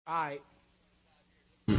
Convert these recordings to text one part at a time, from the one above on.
Alright. Yo,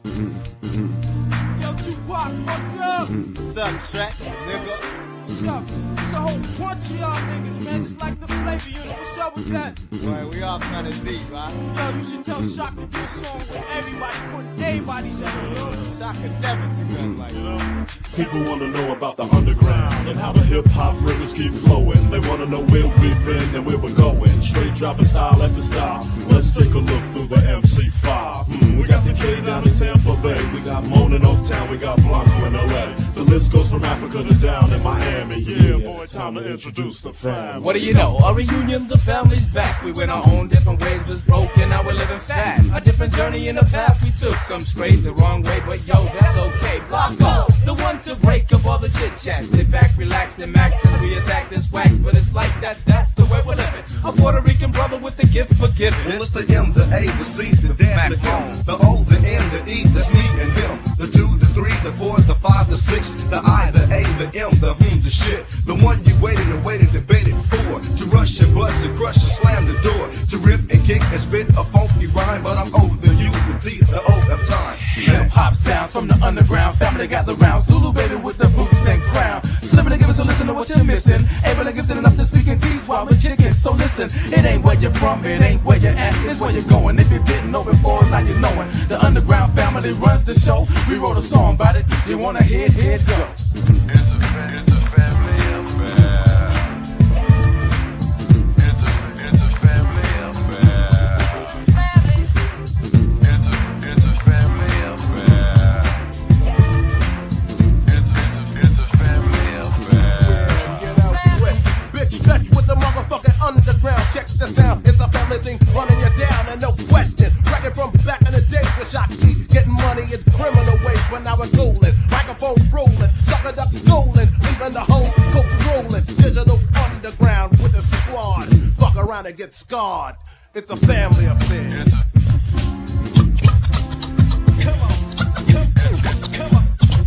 Tupac, what's up? What's up, Trek, nigga? What's up? It's a whole bunch of y'all niggas, man. Just like the flavor unit. What's up with that? Right, we all kinda deep, right? Yo, you should tell Shock to do a song with everybody, putting everybody's in it, yo. Shock could never do nothing like that. People wanna know about the underground and how the hip-hop rivers keep flowing. They wanna know where we've been and where we're going. Straight dropping style after style. Let's take a look through the MC5. We got the K down in Tampa Bay. We got Moan in Oaktown. We got Blanco in LA. The list goes from Africa to down in Miami. Yeah, boy, time to introduce the fam. What do you know? A reunion, the family's back. We went our own different ways, was broken, now we're living fat. A different journey in the path we took. Some straight the wrong way, but yo, that's okay. Blanco, the one to break up all the chit chat. Sit back, relax, and max as we attack this wax. But it's like that, that's the way we're living. A Puerto Rican brother with the gift for giving. It's the M, the A, the C, the dash, the M, the O, the N, the E, that's me and him. The 2, the 3, the 4, the 5, the 6, the I, the A, the M, the the shit. The one you waited and waited, debated for. To rush and bust and crush and slam the door. To rip and kick and spit a funky rhyme. But I'm O, the U, the T, the O of time. Hip hop sounds from the underground. Family gather round. Zulu baby with the boots and crown. Slipping to give us a listen to what you're missing. Able to give it enough to speak in tease while we're kicking. So listen, it ain't where you're from, it ain't where you're at. It's where you're going. If you didn't know before, now you know it. The underground family runs the show. We wrote a song about it. You wanna hear it? Here it go. It's a family affair. It's a family affair. It's a family affair. It's a family affair. Get out quick. Big stretch with the motherfucking underground. Check the sound. It's a family thing running you down, and no question. Wrecking from back in the days with Shock T, getting money in criminal ways, but now it's golden. Microphone rolling, suckered up stolen, leaving the hoes controlling. Digital underground with a squad. Fuck around and get scarred. It's a family affair. Come on, come on.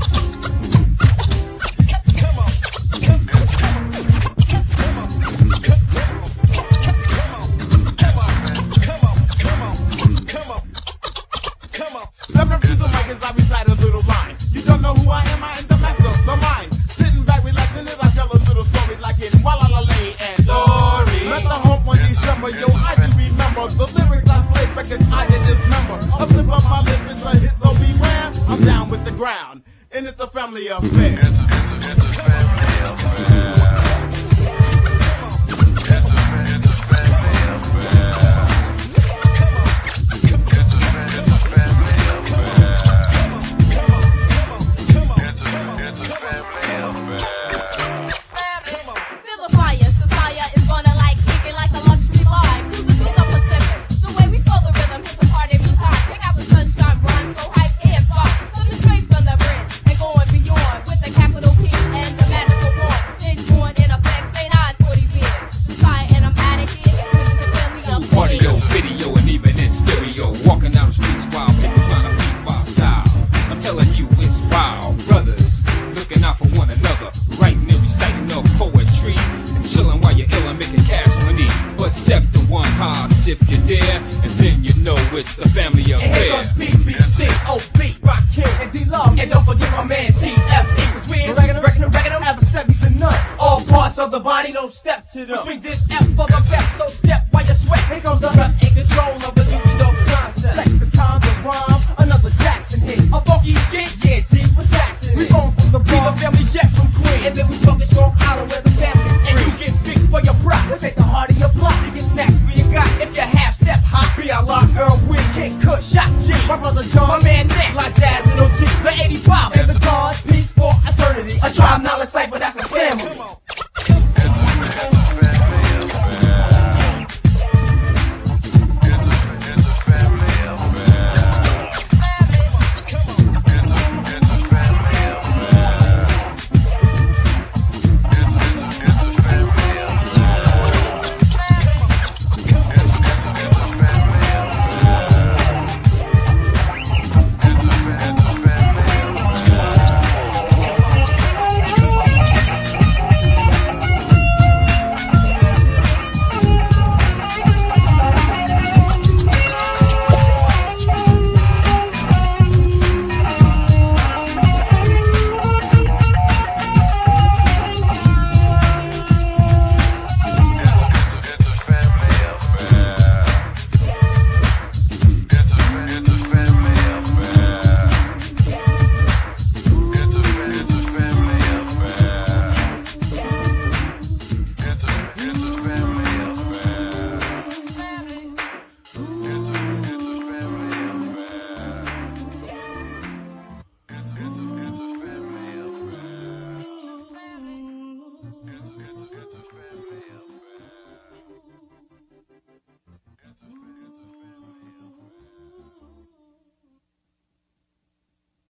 Step up to the mic as I recite a little line. You don't know who I am, I am the master, the mind. Sitting back, relaxing as I tell a little story like in Walla and Dory. Let the hump on December, yo, I can remember the lyrics I slay back as I did this number. A flip of my lip is a hit, so beware. I'm down with the ground, and it's a family affair. It's a family affair. If you dare, and then you know it's a family affair. And here goes BBC, OB, Rock Kid, and D-Love. And don't forget my man TFE, cause we ain't wrecking them, have a 70s and none. All parts of the body don't step to them. We swing this F for the best, so step while you sweat. Here comes the rep and control of the dope concept. Flex the time to rhyme, another Jackson hit. A funky skit, yeah, G with Jackson. We roll from the bar, family jet from Queen. And then we fucking strong out of where the family. And you get big for your pride. Let's take the heart of your block. You get snatched for your got. If you half step high, be a lot, Earl Win, King Kush, Shock G. My brother John, my man Nick, like Jazz.